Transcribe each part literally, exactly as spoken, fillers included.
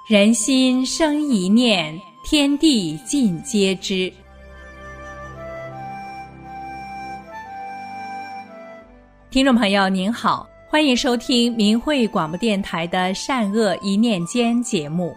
人心生一念，天地尽皆知。听众朋友您好，欢迎收听明慧广播电台的善恶一念间节目。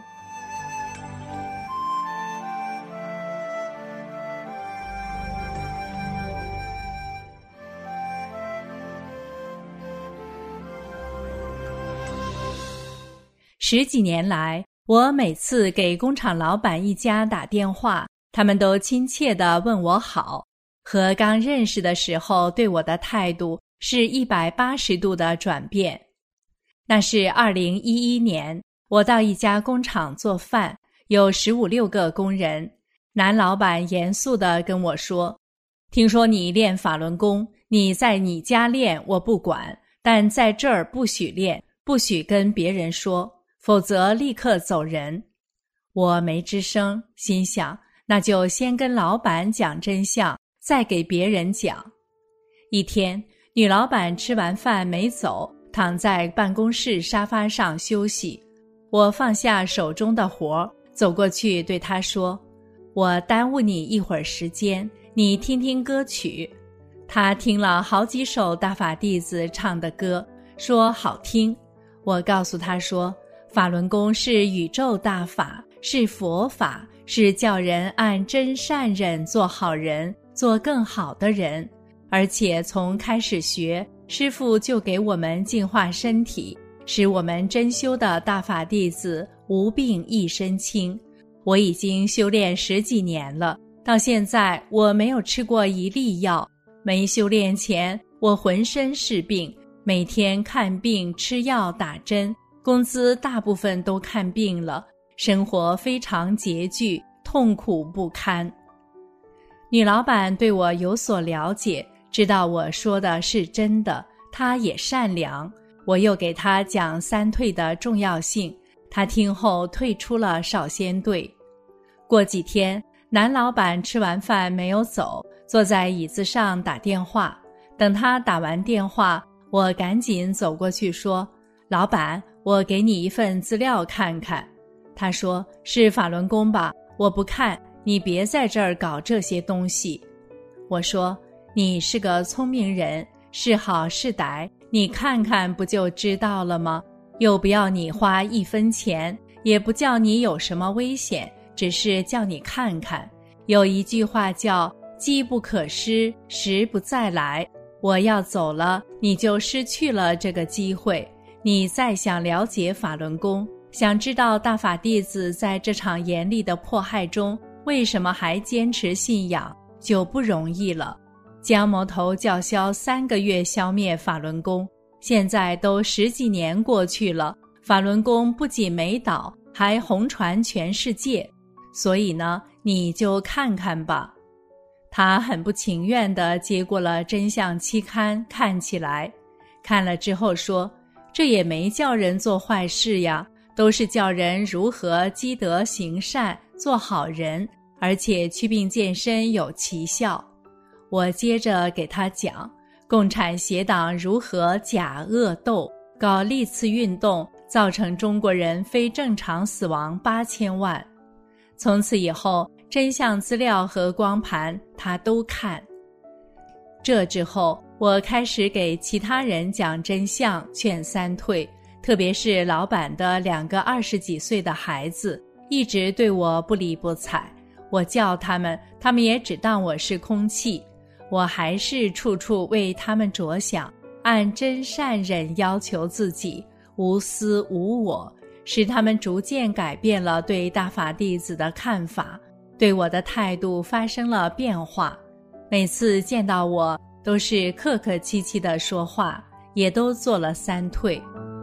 十几年来，我每次给工厂老板一家打电话，他们都亲切地问我好，和刚认识的时候对我的态度是一百八十度的转变。那是二零一一年，我到一家工厂做饭，有十五六个工人。男老板严肃地跟我说：“听说你练法轮功，你在你家练我不管，但在这儿不许练，不许跟别人说。”否则立刻走人。我没吱声，心想那就先跟老板讲真相，再给别人讲。一天，女老板吃完饭没走，躺在办公室沙发上休息。我放下手中的活，走过去对她说：“我耽误你一会儿时间，你听听歌曲。”她听了好几首大法弟子唱的歌，说好听。我告诉她说，法轮功是宇宙大法，是佛法，是叫人按真善忍做好人，做更好的人。而且从开始学，师父就给我们净化身体，使我们真修的大法弟子无病一身轻。我已经修炼十几年了，到现在我没有吃过一粒药。没修炼前，我浑身是病，每天看病吃药打针，工资大部分都看病了，生活非常拮据，痛苦不堪。女老板对我有所了解，知道我说的是真的，她也善良。我又给她讲三退的重要性，她听后退出了少先队。过几天，男老板吃完饭没有走，坐在椅子上打电话。等他打完电话，我赶紧走过去说：“老板，我给你一份资料看看。”他说：“是法轮功吧？我不看，你别在这儿搞这些东西。”我说：“你是个聪明人，是好是歹，你看看不就知道了吗？又不要你花一分钱，也不叫你有什么危险，只是叫你看看。有一句话叫机不可失，时不再来。我要走了，你就失去了这个机会。你再想了解法轮功，想知道大法弟子在这场严厉的迫害中为什么还坚持信仰，就不容易了。江魔头叫嚣三个月消灭法轮功，现在都十几年过去了，法轮功不仅没倒，还红传全世界。所以呢，你就看看吧。他很不情愿地接过了真相期刊，看起来，看了之后说：“这也没叫人做坏事呀，都是叫人如何积德行善，做好人，而且祛病健身有奇效。”我接着给他讲，共产邪党如何假恶斗，搞历次运动，造成中国人非正常死亡八千万。从此以后，真相资料和光盘他都看。这之后，我开始给其他人讲真相，劝三退，特别是老板的两个二十几岁的孩子，一直对我不理不睬。我叫他们，他们也只当我是空气。我还是处处为他们着想，按真善忍要求自己，无私无我，使他们逐渐改变了对大法弟子的看法，对我的态度发生了变化。每次见到我都是客客气气地说话，也都做了三退。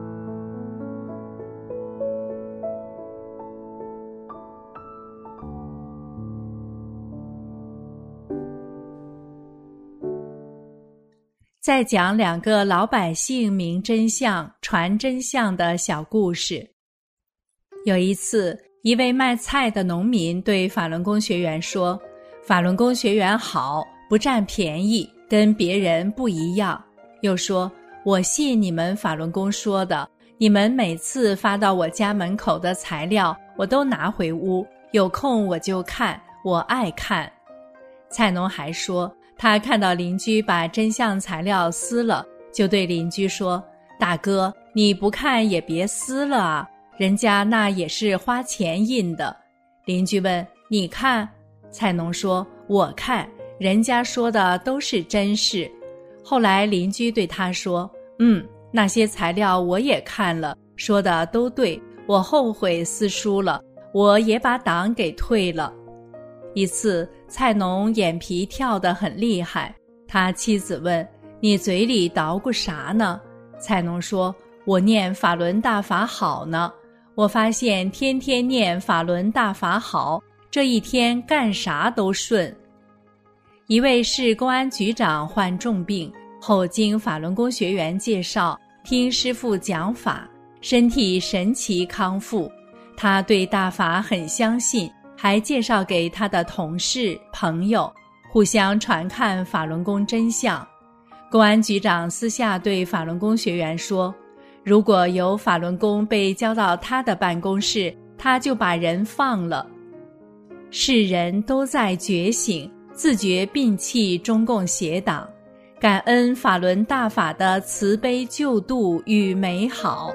再讲两个老百姓明真相、传真相的小故事。有一次，一位卖菜的农民对法轮功学员说：“法轮功学员好，不占便宜，跟别人不一样。”又说：“我信你们法轮功说的， 你们每次发到我家门口的材料，我都拿回屋，有空我就看，我爱看。菜农还说，他看到邻居把真相材料撕了，就对邻居说，大哥，你不看也别撕了啊，人家那也是花钱印的。邻居问，你看？菜农说，我看，人家说的都是真事。后来邻居对他说，嗯，那些材料我也看了，说的都对，我后悔撕书了，我也把党给退了。一次，菜农眼皮跳得很厉害，他妻子问，你嘴里捣鼓啥呢？菜农说，我念法轮大法好呢，我发现天天念法轮大法好，这一天干啥都顺。一位市公安局长患重病后，经法轮功学员介绍，听师父讲法，身体神奇康复。他对大法很相信，还介绍给他的同事朋友，互相传看法轮功真相。公安局长私下对法轮功学员说，如果有法轮功被交到他的办公室，他就把人放了。世人都在觉醒，自觉摒弃中共邪党，感恩法轮大法的慈悲救度与美好。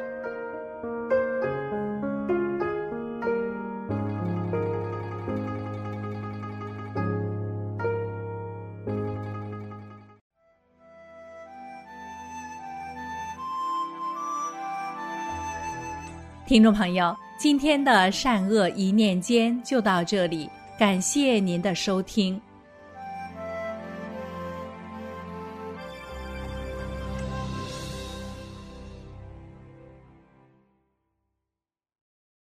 听众朋友，今天的善恶一念间就到这里，感谢您的收听。